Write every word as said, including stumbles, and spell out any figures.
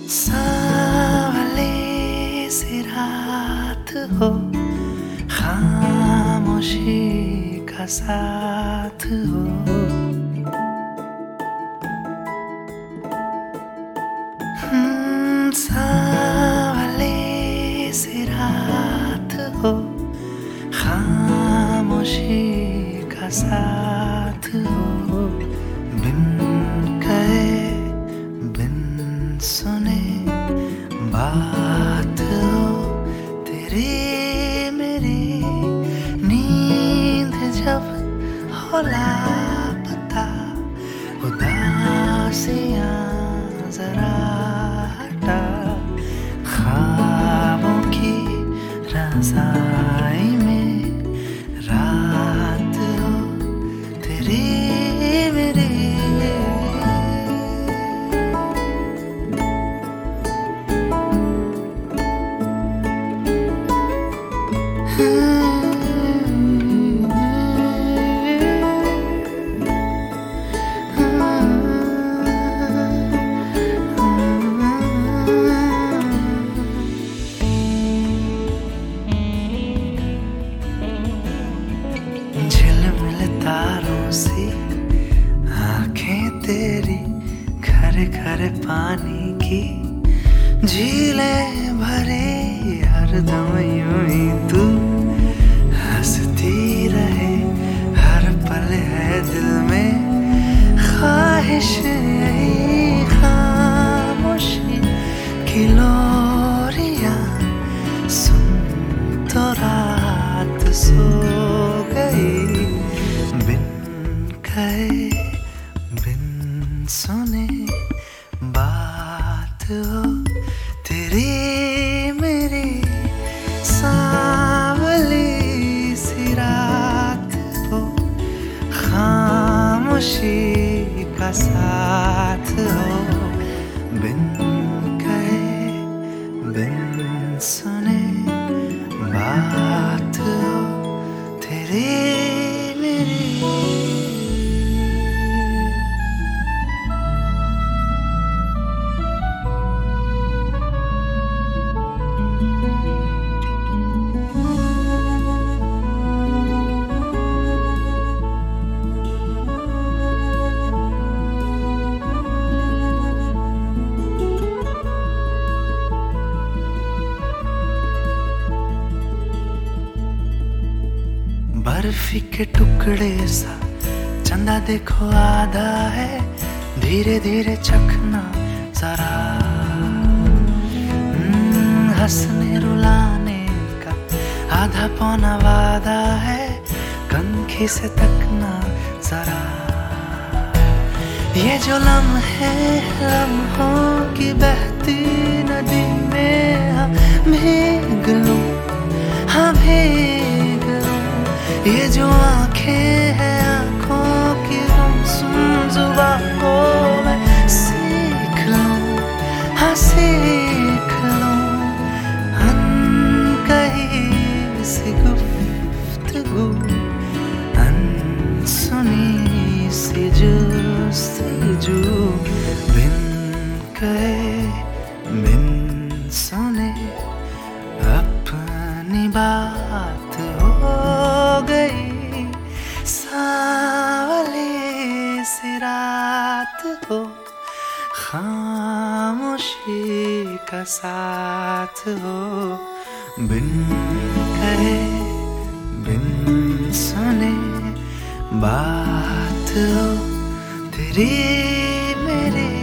सांवली सी रात हो, खामोशी का साथ हो, हम्म, सांवली सी रात हो, खामोशी का साथ हो, बिन कहे बिन सुने बात हो तेरी मेरी, नींद जब हो लापता, उदासियां जरा हटा, ख्वाबों की रज़ाई में रात हो तेरी मेरी। झिलमिल तारों सी आंखें तेरी, खरे खरे पानी की झीलें भरे, हरदम यूं ही तू हंसती रहे, हर पल है दिल में ख्वाहिश यही, खामोशी की लोरियां सुन तो रात सो गई, बिन कहे बिन सुने बात हो तेरी मेरी, सांवली सी रात हो, खामोशी का साथ हो, बिन कहे बिन सुने बात हो तेरी मेरी। बर्फी के टुकड़े सा चंदा देखो आधा है, धीरे धीरे चखना जरा, हम्म, हंसने रुलाने का आधा पौना वादा है, कनखी से तकना जरा, ये जो लम्हे लम्हों की बहती नदी में हाँ भीग लूं, हाँ भीग लूं, ये जो आंखें हैं आंखों की गुमसुम जुबां को मैं सीख लूं, हाँ सीख लूं, अनकही सी गुफ्तगू, अनसुनी सी जुस्तजू, बिन कहे बिन सुने अपनी बात हो गई, सांवली सी रात हो, खामोशी का साथ हो, बिन कहे बिन सुने बात हो तेरी मेरी।